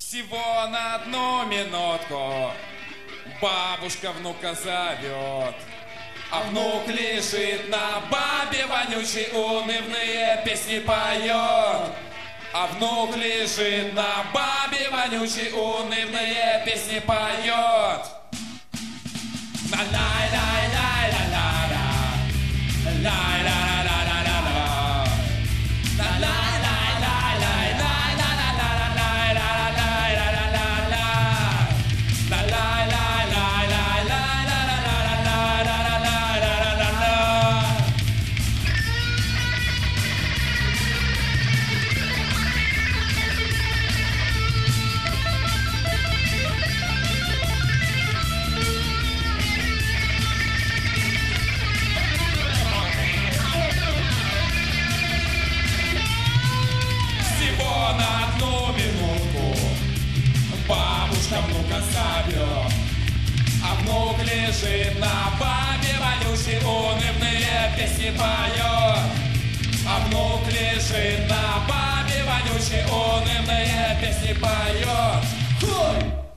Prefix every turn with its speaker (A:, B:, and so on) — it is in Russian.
A: Всего на одну минутку бабушка внука зовет, а внук лежит на бабе вонючей, унывные песни поет. А внук лежит на бабе вонючей, унывные песни поет. Ла-лай-лай-лай-ла-ла-ла, лай-ла-ла-ла-ла-ла-ла, внука зовет, а внук лежит на бабе вонючей, унывные песни поет. А внук лежит на бабе вонючей, унывные песни поет.